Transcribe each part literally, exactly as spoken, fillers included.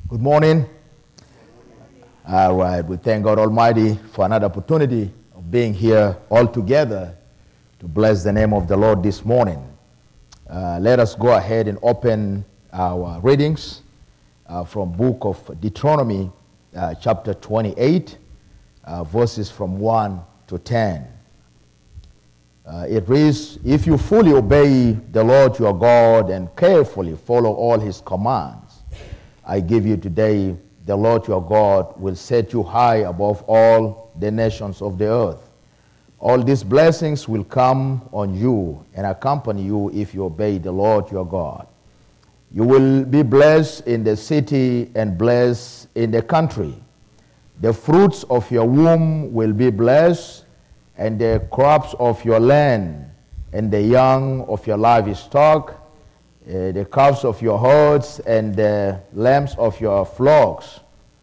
Good morning. All right, we thank God Almighty for another opportunity of being here all together to bless the name of the Lord this morning. Uh, let us go ahead and open our readings uh, from book of Deuteronomy, uh, chapter twenty-eight, uh, verses from one to ten. Uh, it reads, "If you fully obey the Lord your God and carefully follow all his commands I give you today, the Lord your God will set you high above all the nations of the earth. All these blessings will come on you and accompany you if you obey the Lord your God. You will be blessed in the city and blessed in the country. The fruits of your womb will be blessed, and the crops of your land, and the young of your livestock, Uh, the calves of your herds and the lambs of your flocks.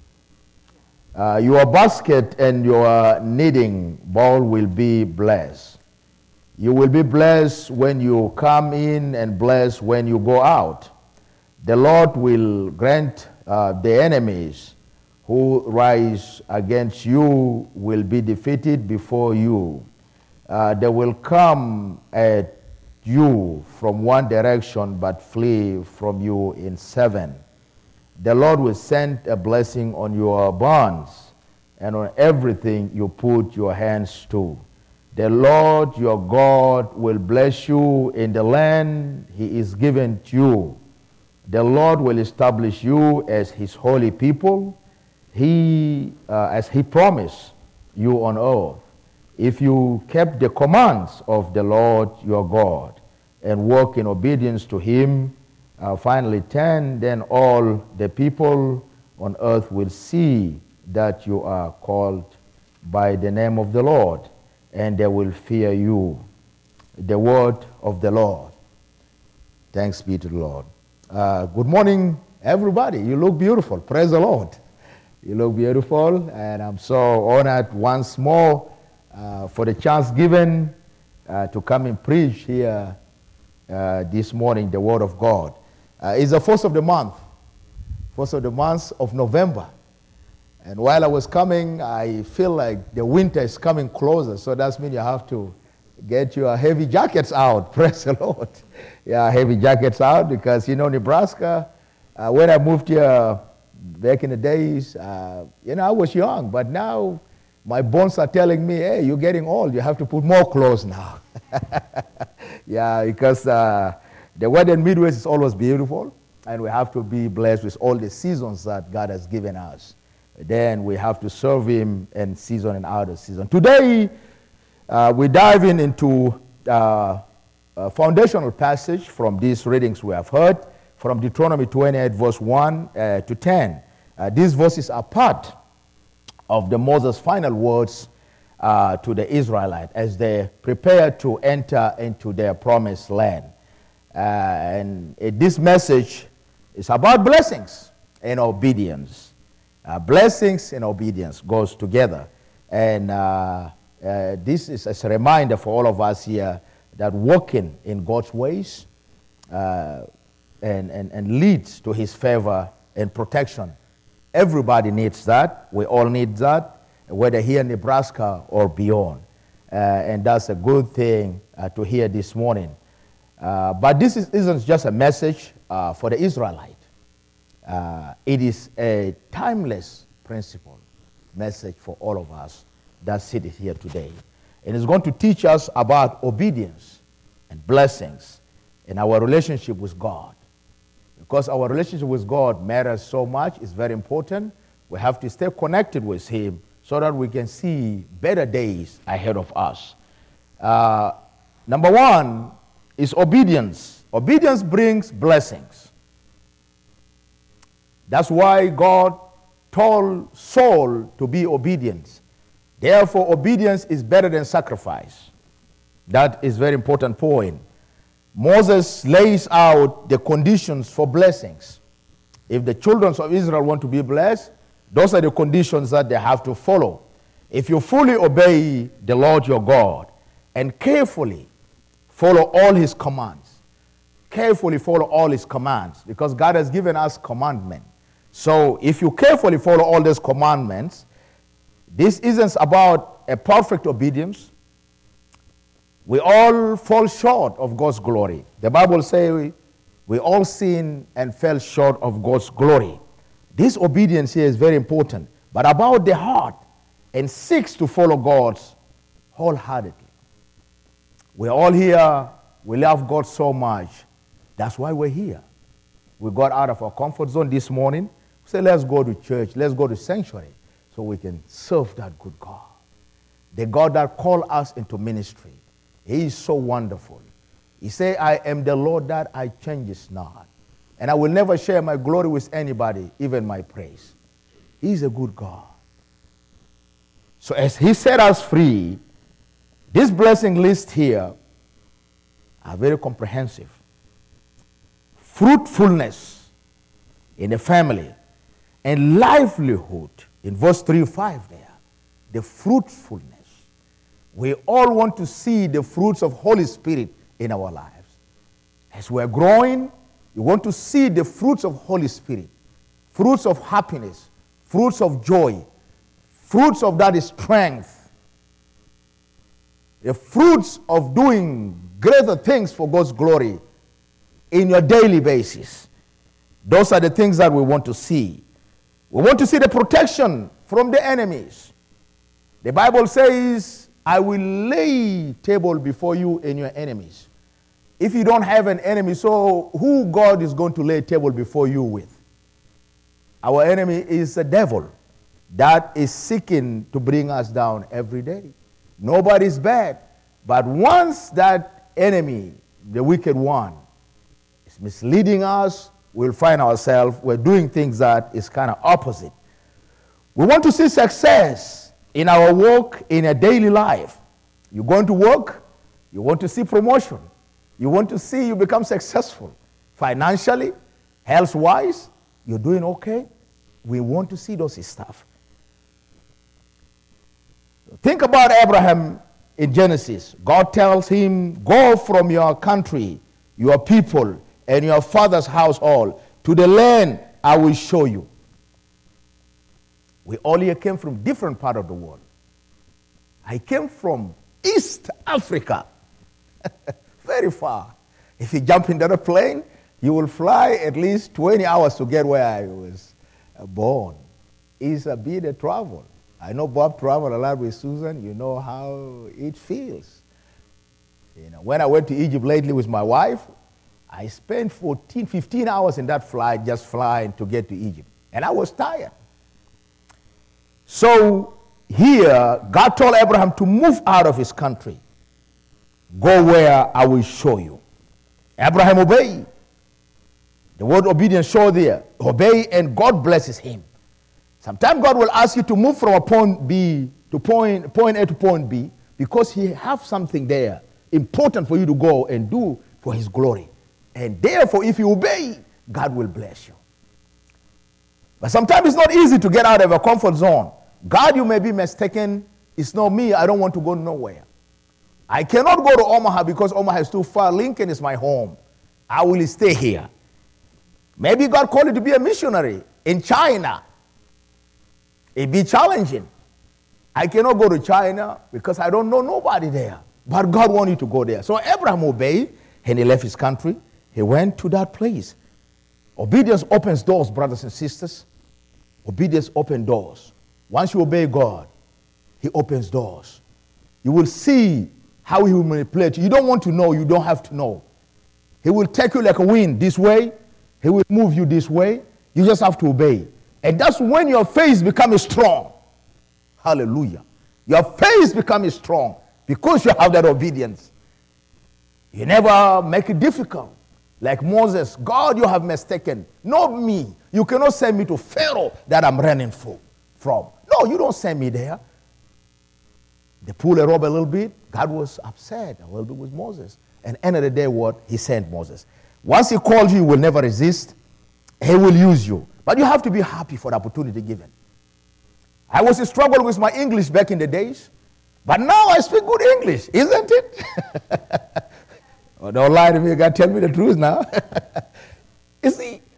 Uh, your basket and your kneading bowl will be blessed. You will be blessed when you come in and blessed when you go out. The Lord will grant uh, the enemies who rise against you will be defeated before you. Uh, they will come at you from one direction, but flee from you in seven. The Lord will send a blessing on your barns and on everything you put your hands to. The Lord your God will bless you in the land he is given to you. The Lord will establish you as his holy people, he, uh, as he promised you on earth, if you kept the commands of the Lord your God and walk in obedience to him. Uh, finally, ten, then all the people on earth will see that you are called by the name of the Lord, and they will fear you. The word of the Lord. Thanks be to the Lord. Uh, good morning, everybody. You look beautiful. Praise the Lord. You look beautiful, and I'm so honored once more uh, for the chance given uh, to come and preach here Uh, this morning, the Word of God. Uh, it's the first of the month, first of the month of November. And while I was coming, I feel like the winter is coming closer, so that means you have to get your heavy jackets out. Praise the Lord. Yeah, heavy jackets out, because, you know, Nebraska, uh, when I moved here back in the days, uh, you know, I was young, but now my bones are telling me, hey, you're getting old, you have to put more clothes now. Yeah, because uh, the weather in Midwest is always beautiful, and we have to be blessed with all the seasons that God has given us. Then we have to serve him in season and out of season. Today, uh, we're diving into uh, a foundational passage from these readings we have heard, from Deuteronomy twenty-eight, verse one uh, to ten. Uh, these verses are part of the Moses' final words Uh, to the Israelites as they prepare to enter into their promised land. Uh, and uh, this message is about blessings and obedience. Uh, blessings and obedience goes together. And uh, uh, this is as a reminder for all of us here that walking in God's ways uh, and, and, and leads to his favor and protection. Everybody needs that. We all need that, whether here in Nebraska or beyond. Uh, and that's a good thing uh, to hear this morning. Uh, but this is, isn't just a message uh, for the Israelite. Uh, it is a timeless principle message for all of us that sit here today. And it's going to teach us about obedience and blessings in our relationship with God. Because our relationship with God matters so much, it's very important. We have to stay connected with him so that we can see better days ahead of us. Uh, number one is obedience. Obedience brings blessings. That's why God told Saul to be obedient. Therefore, obedience is better than sacrifice. That is a very important point. Moses lays out the conditions for blessings. If the children of Israel want to be blessed, those are the conditions that they have to follow. If you fully obey the Lord your God and carefully follow all his commands, carefully follow all his commands, because God has given us commandment. So if you carefully follow all these commandments, this isn't about a perfect obedience. We all fall short of God's glory. The Bible says we, we all sin and fell short of God's glory. This obedience here is very important, but about the heart, and seeks to follow God wholeheartedly. We're all here. We love God so much. That's why we're here. We got out of our comfort zone this morning. We said, let's go to church. Let's go to sanctuary so we can serve that good God. The God that called us into ministry. He is so wonderful. He said, I am the Lord that I changes not. And I will never share my glory with anybody, even my praise. He's a good God. So as he set us free, this blessing list here are very comprehensive. Fruitfulness in the family and livelihood in verse three five there. The fruitfulness. We all want to see the fruits of Holy Spirit in our lives. As we're growing, we want to see the fruits of Holy Spirit. Fruits of happiness. Fruits of joy. Fruits of that strength. The fruits of doing greater things for God's glory in your daily basis. Those are the things that we want to see. We want to see the protection from the enemies. The Bible says, I will lay table before you and your enemies. If you don't have an enemy, so who God is going to lay table before you with? Our enemy is the devil that is seeking to bring us down every day. Nobody's bad. But once that enemy, the wicked one, is misleading us, we'll find ourselves, we're doing things that is kind of opposite. We want to see success in our work, in a daily life. You're going to work, you want to see promotion. You want to see you become successful. Financially, health-wise, you're doing okay. We want to see those stuff. Think about Abraham in Genesis. God tells him, go from your country, your people, and your father's household to the land I will show you. We all here came from different part of the world. I came from East Africa. Very far. If you jump into a plane, you will fly at least twenty hours to get where I was born. It's a bit of travel. I know Bob traveled a lot with Susan. You know how it feels. You know, when I went to Egypt lately with my wife, I spent fourteen, fifteen hours in that flight just flying to get to Egypt. And I was tired. So here, God told Abraham to move out of his country. Go where I will show you. Abraham obeyed. The word obedience show there. Obey and God blesses him. Sometimes God will ask you to move from a point B to point, point A to point B because he has something there important for you to go and do for his glory. And therefore, if you obey, God will bless you. But sometimes it's not easy to get out of a comfort zone. God, you may be mistaken. It's not me. I don't want to go nowhere. I cannot go to Omaha because Omaha is too far. Lincoln is my home. I will stay here. Maybe God called you to be a missionary in China. It'd be challenging. I cannot go to China because I don't know nobody there. But God wanted you to go there. So Abraham obeyed and he left his country. He went to that place. Obedience opens doors, brothers and sisters. Obedience opens doors. Once you obey God, he opens doors. You will see how he will manipulate you. You don't want to know, you don't have to know. He will take you like a wind this way. He will move you this way. You just have to obey. And that's when your faith becomes strong. Hallelujah. Your faith becomes strong because you have that obedience. You never make it difficult. Like Moses, God, you have mistaken. Not me. You cannot send me to Pharaoh that I'm running for, from. No, you don't send me there. They pulled a rope a little bit. God was upset a little bit with Moses. And end of the day, what? He sent Moses. Once he called you, you will never resist. He will use you. But you have to be happy for the opportunity given. I was struggling with my English back in the days. But now I speak good English, isn't it? Oh, don't lie to me. You got to tell me the truth now. You see,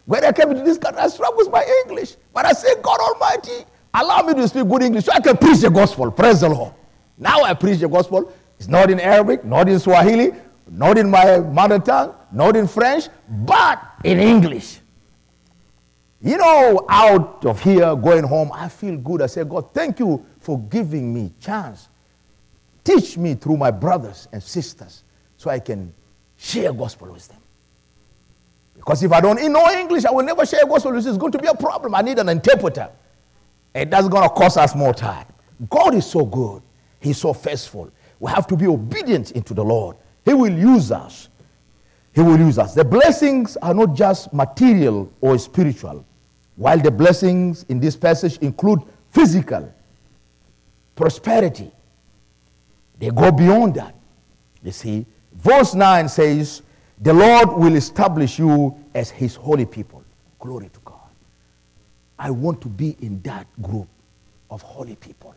When I came into this country, I struggled with my English. But I said, God Almighty, allow me to speak good English so I can preach the gospel. Praise the Lord. Now I preach the gospel. It's not in Arabic, not in Swahili, not in my mother tongue, not in French, but in English. You know, out of here, going home, I feel good. I say, God, thank you for giving me chance. Teach me through my brothers and sisters so I can share gospel with them. Because if I don't know English, I will never share gospel with them. It's going to be a problem. I need an interpreter. And that's going to cost us more time. God is so good. He's so faithful. We have to be obedient into the Lord. He will use us. He will use us. The blessings are not just material or spiritual, while the blessings in this passage include physical prosperity. They go beyond that. You see, verse nine says, the Lord will establish you as his holy people. Glory to God. I want to be in that group of holy people.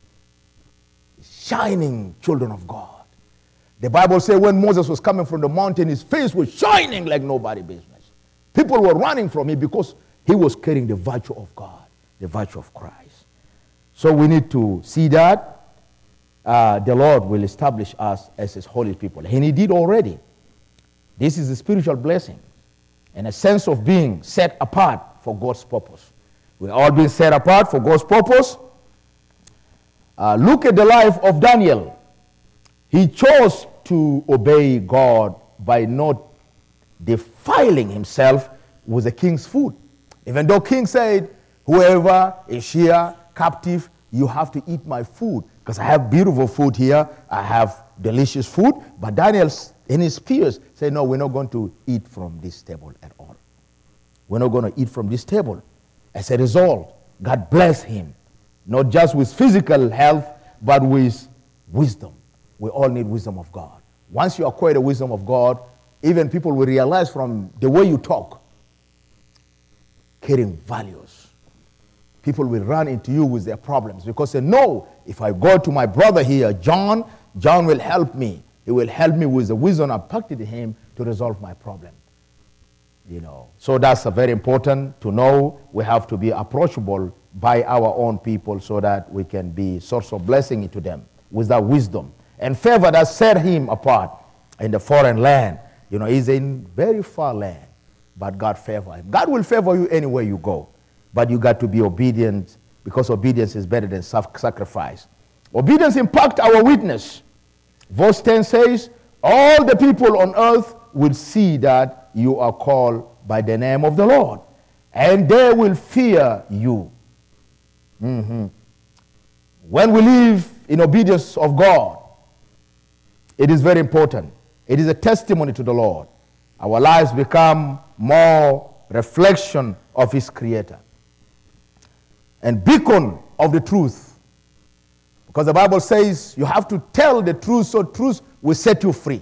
Shining children of God. The Bible says when Moses was coming from the mountain, his face was shining like nobody's business. People were running from him because he was carrying the virtue of God, the virtue of Christ. So we need to see that uh, the Lord will establish us as his holy people. And he did already. This is a spiritual blessing and a sense of being set apart for God's purpose. We're all being set apart for God's purpose. Uh, look at the life of Daniel. He chose to obey God by not defiling himself with the king's food. Even though king said, whoever is here captive, you have to eat my food. Because I have beautiful food here. I have delicious food. But Daniel and his peers said, no, we're not going to eat from this table at all. We're not going to eat from this table. As a result, God blessed him. Not just with physical health, but with wisdom. We all need wisdom of God. Once you acquire the wisdom of God, even people will realize from the way you talk, carrying values. People will run into you with their problems because they know if I go to my brother here, John, John will help me. He will help me with the wisdom I packed in him to resolve my problem. You know, so that's uh, very important to know. We have to be approachable by our own people so that we can be source of blessing to them with that wisdom and favor that set him apart in the foreign land. You know, he's in very far land, but God favor him. God will favor you anywhere you go, but you got to be obedient because obedience is better than sacrifice. Obedience impacts our witness. Verse ten says, all the people on earth will see that you are called by the name of the Lord, and they will fear you. Mm-hmm. When we live in obedience of God, it is very important. It is a testimony to the Lord. Our lives become more reflection of his creator and beacon of the truth. Because the Bible says you have to tell the truth so truth will set you free.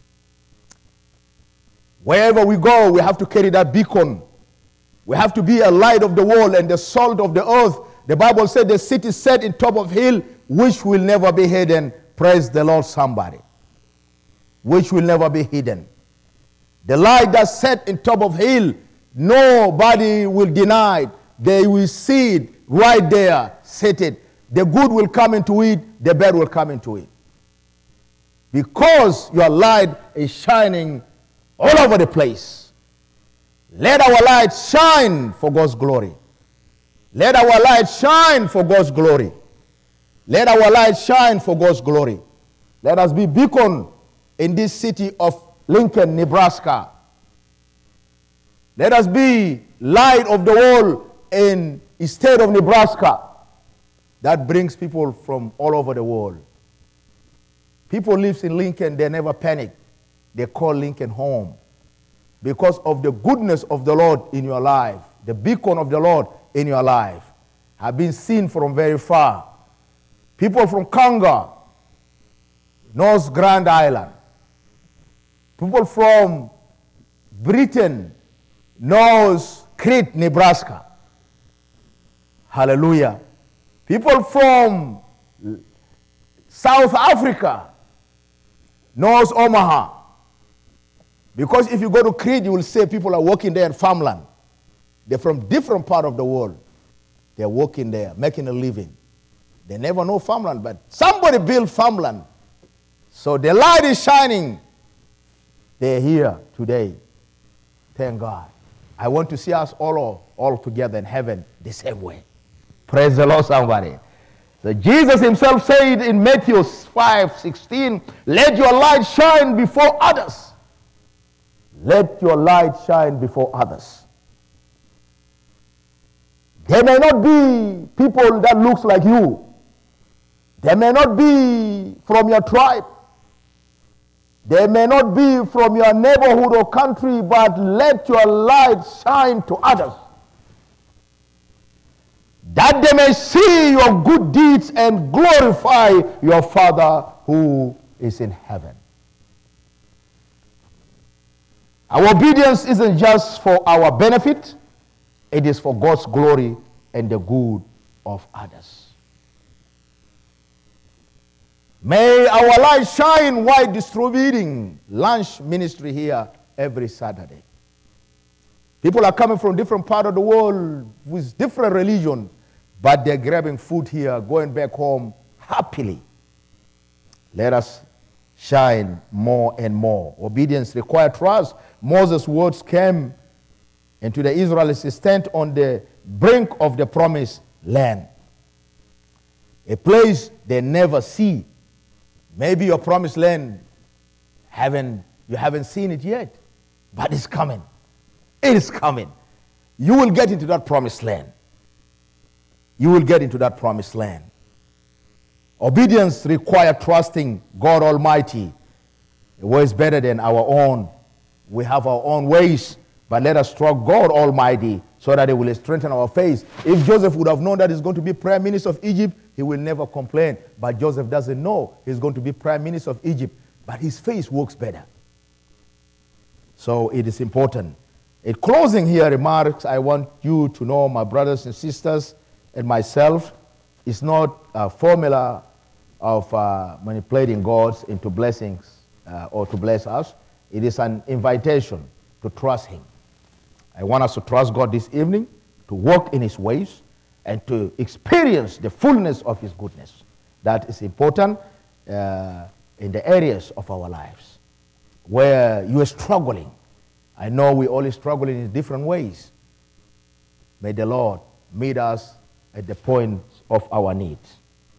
Wherever we go, we have to carry that beacon. We have to be a light of the world and the salt of the earth. The Bible said the city set in top of hill, which will never be hidden. Praise the Lord, somebody. Which will never be hidden. The light that's set in top of hill, nobody will deny it. They will see it right there, set it. The good will come into it, the bad will come into it. Because your light is shining all over the place. Let our light shine for God's glory. Let our light shine for God's glory. Let our light shine for God's glory. Let us be beacon in this city of Lincoln, Nebraska. Let us be light of the world in the state of Nebraska. That brings people from all over the world. People live in Lincoln, they never panic. They call Lincoln home. Because of the goodness of the Lord in your life, the beacon of the Lord in your life, have been seen from very far. People from Congo, North Grand Island. People from Britain, North Crete, Nebraska. Hallelujah. People from South Africa, North Omaha. Because if you go to Crete, you will see people are working there in farmland. They're from different part of the world. They're working there, making a living. They never know farmland, but somebody built farmland. So the light is shining. They're here today. Thank God. I want to see us all, all together in heaven the same way. Praise the Lord, somebody. So Jesus himself said in Matthew five sixteen, let your light shine before others. Let your light shine before others. There may not be people that looks like you. They may not be from your tribe. They may not be from your neighborhood or country, but let your light shine to others, that they may see your good deeds and glorify your Father who is in heaven. Our obedience isn't just for our benefit, it is for God's glory and the good of others. May our light shine while distributing lunch ministry here every Saturday. People are coming from different parts of the world with different religion, but they're grabbing food here, going back home happily. Let us shine more and more. Obedience requires trust. Moses' words came into the Israelites stand on the brink of the promised land, a place they never see. Maybe your promised land, haven't, you haven't seen it yet, but it's coming. It is coming. You will get into that promised land. You will get into that promised land. Obedience requires trusting God Almighty. A way is better than our own. We have our own ways, but let us trust God Almighty so that it will strengthen our faith. If Joseph would have known that he's going to be Prime Minister of Egypt, he will never complain. But Joseph doesn't know he's going to be Prime Minister of Egypt, but his faith works better. So it is important. In closing here remarks, I want you to know, my brothers and sisters and myself, it's not a formula of uh, manipulating God into blessings uh, or to bless us. It is an invitation to trust him. I want us to trust God this evening, to walk in his ways, and to experience the fullness of his goodness. That is important uh, in the areas of our lives where you are struggling. I know we all struggle in different ways. May the Lord meet us at the point of our needs.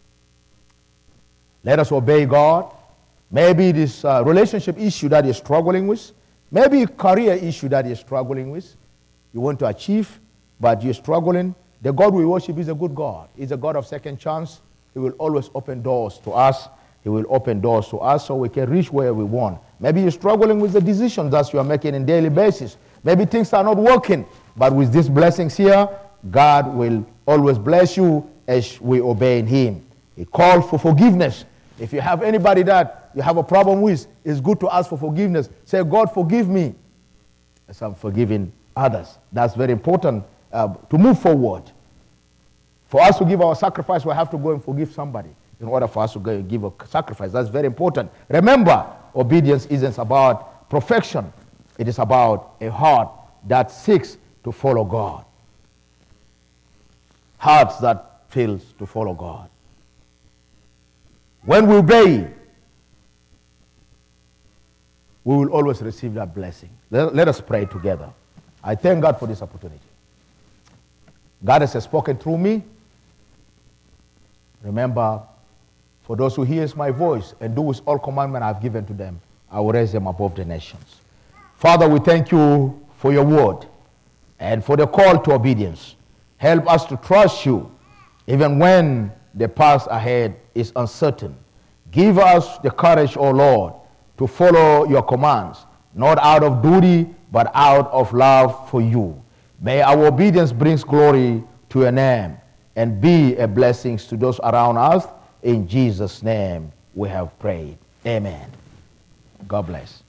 Let us obey God. Maybe this uh, relationship issue that you're struggling with, maybe a career issue that you're struggling with, you want to achieve, but you're struggling. The God we worship is a good God. He's a God of second chance. He will always open doors to us. He will open doors to us so we can reach where we want. Maybe you're struggling with the decisions that you are making on a daily basis. Maybe things are not working, but with these blessings here, God will always bless you as we obey him. He called for forgiveness. If you have anybody that you have a problem with, it's good to ask for forgiveness. Say, God, forgive me, as I'm forgiving others. That's very important uh, to move forward. For us to give our sacrifice, we have to go and forgive somebody in order for us to go and give a sacrifice. That's very important. Remember, obedience isn't about perfection. It is about a heart that seeks to follow God. Hearts that fails to follow God. When we obey, we will always receive that blessing. Let, let us pray together. I thank God for this opportunity. God has spoken through me. Remember, for those who hear my voice and do with all commandment I have given to them, I will raise them above the nations. Father, we thank you for your word and for the call to obedience. Help us to trust you even when the path ahead is uncertain. Give us the courage, O Lord, to follow your commands, not out of duty, but out of love for you. May our obedience bring glory to your name and be a blessing to those around us. In Jesus' name we have prayed. Amen. God bless.